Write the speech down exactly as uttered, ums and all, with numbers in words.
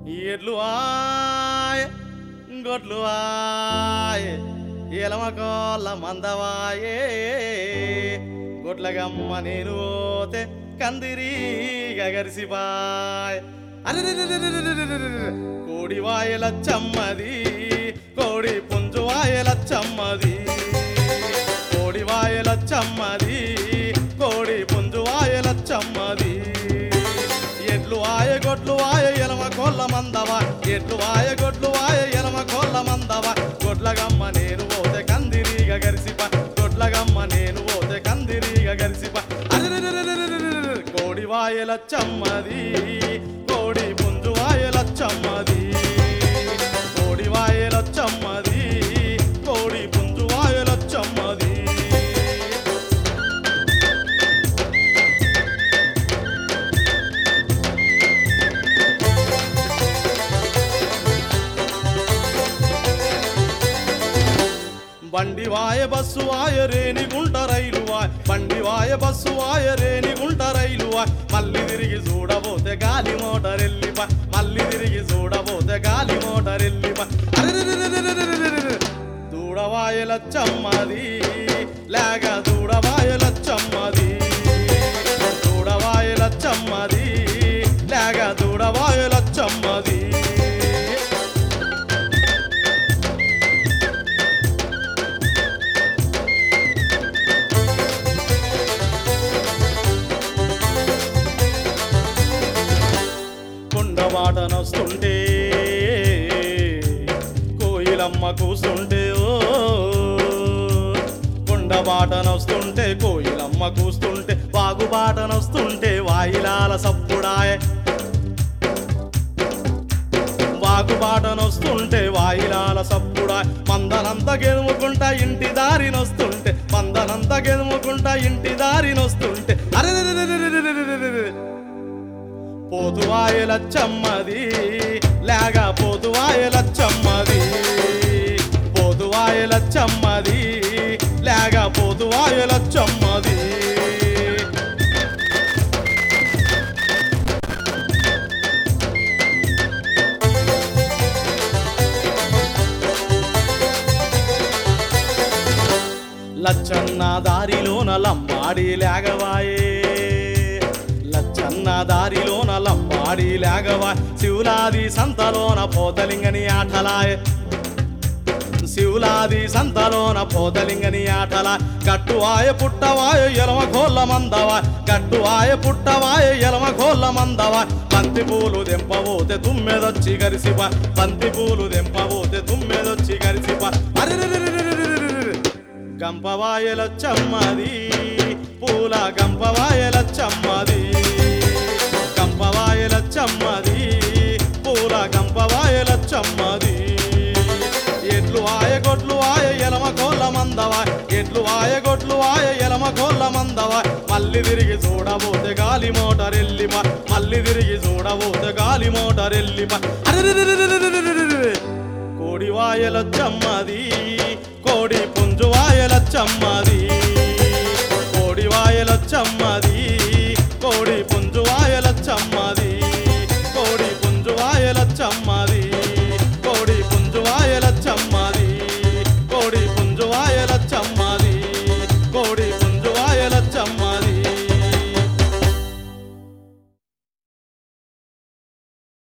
ఎడ్లు ఆయ్ గొడ్లు ఆయ్ ఎలమకోళ్ళ మందవాయే గొడ్లగమ్మ నేను పోతే కందిరీగా గరిసిపాయ్ అరే కోడి వాయల చమ్మది కోడి పుంజు వాయల చమ్మది కోడి వాయల చమ్మది కోడి పుంజు వాయల చమ్మది ఎడ్లు వాయ గొడ్లు వాయ ఎలమ కోళ్ళ మందవా ఎడ్లు వాయ గొడ్లు వాయ ఎలమ కోళ్ళ మందవా గొడ్లగమ్మ నేను పోతే కందిరీగా గరిసిపా గొడ్లగమ్మ నేను పోతే కందిరీగా గరిసిపా కోడి వాయల చమ్మది కోడి పుంజు వాయల చమ్మది కోడి వాయల చమ్మది కోడి పుంజు వాయల చమ్మది బండి వాయ బస్సు వాయ రేణిగుంట రైలు వాయ్ బండి వాయ బస్సు వాయ రేణిగుంట రైలు వాయ్ మళ్ళీ తిరిగి చూడబోతే గాలి మోటార్ ఎల్లిపా మళ్ళీ తిరిగి చూడబోతే గాలి మోటార్ ఎల్లిపా దూడవాయల చమ్మది లేక దూడవాయల చమ్మది దూడవాయల చమ్మది లేక దూడవాయల చమ్మది వాటనొస్తుంటే కోయిలమ్మ కూస్తుంటే ఓ కొండ బాటనొస్తుంటే కోయిలమ్మ కూస్తుంటే వాగు బాటనొస్తుంటే వాయిలాల సప్పుడాయ వాగు బాటనొస్తుంటే వాయిలాల సప్పుడాయ మందనంత గెలుముకుంటా ఇంటి దారినొస్తుంటే మందనంత గెలుముకుంటా ఇంటి దారినొస్తుంటే అరే పోతువాయల చమ్మది లేక పోతువాయల చమ్మది పోతువాయల చమ్మది లేక పోతువాయల చమ్మది లచ్చన్న దారిలోన లంబాడి లేగవాయే లచ్చన్న దారిలోన లంబాడి లేగవా శివులాది సంతలోన పోతలింగని ఆటలాయ శివులాది సంతలోన పోతలింగని ఆటల కట్టువాయ పుట్టవాయ ఎలమ కోళ్ళ మందవా కట్టువాయ పుట్టవాయ ఎలమ కోళ్ళ మందవా బంతి పూలు దెంపబోతే తుమ్మెదొచ్చి గరిసిపా బంతి పూలు దెంపబోతే తుమ్మెదొచ్చి గరిసిపా అరే గంపవాయల చమ్మది పూల గంపవాయల చమ్మది గంపవాయల చమ్మది పూల గంపవాయల చమ్మది ఎడ్లు వాయ గొడ్లు వాయ ఎలమ కోళ్ళ మందవా ఎడ్లు వాయ గొడ్లు వాయ ఎలమ కోళ్ళ మందవా మళ్ళీ తిరిగి చూడబోతే గాలి మోటార్ ఎల్లిపా మళ్ళీ తిరిగి చూడబోతే గాలి మోటార్ ఎల్లిపా కోడి వాయల చమ్మది కోడి పుంజు వాయల చమ్మది కోడి వాయల చమ్మది కోడి పుంజు వాయల చమ్మది కోడి పుంజు వాయల చమ్మ